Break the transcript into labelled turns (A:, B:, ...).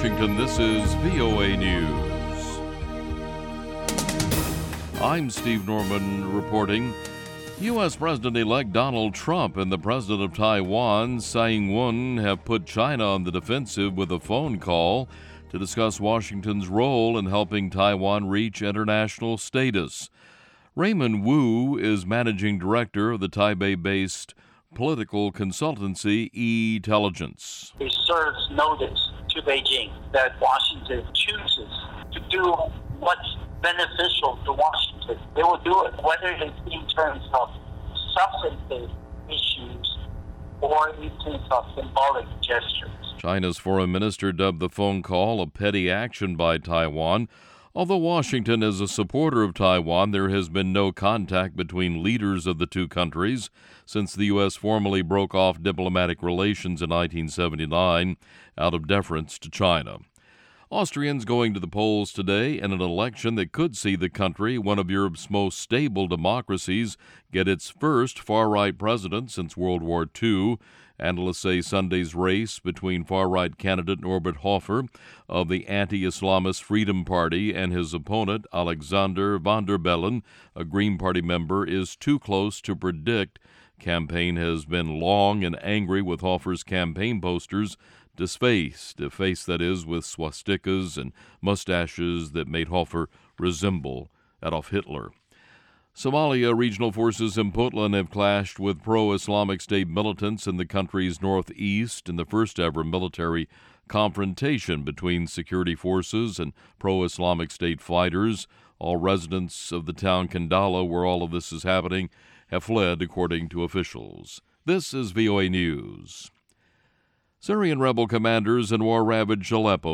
A: Washington, this is VOA News. I'm Steve Norman reporting. U.S. President-elect Donald Trump and the President of Taiwan, Tsai Ing-wen, have put China on the defensive with a phone call to discuss Washington's role in helping Taiwan reach international status. Raymond Wu is managing director of the Taipei-based political consultancy E-Telligence.
B: It serves notice to Beijing that Washington chooses to do what's beneficial to Washington. They will do it, whether it's in terms of substantive issues or in terms of symbolic gestures.
A: China's foreign minister dubbed the phone call a petty action by Taiwan. Although Washington is a supporter of Taiwan, there has been no contact between leaders of the two countries since the U.S. formally broke off diplomatic relations in 1979 out of deference to China. Austrians going to the polls today in an election that could see the country, one of Europe's most stable democracies, get its first far-right president since World War II. Analysts say Sunday's race between far-right candidate Norbert Hofer of the anti-Islamist Freedom Party and his opponent Alexander Van der Bellen, a Green Party member, is too close to predict. Campaign has been long and angry with Hofer's campaign posters defaced that is, with swastikas and mustaches that made Hofer resemble Adolf Hitler. Somalia regional forces in Puntland have clashed with pro-Islamic State militants in the country's northeast in the first-ever military confrontation between security forces and pro-Islamic State fighters. All residents of the town Kandala, where all of this is happening, have fled, according to officials. This is VOA News. Syrian rebel commanders in war-ravaged Aleppo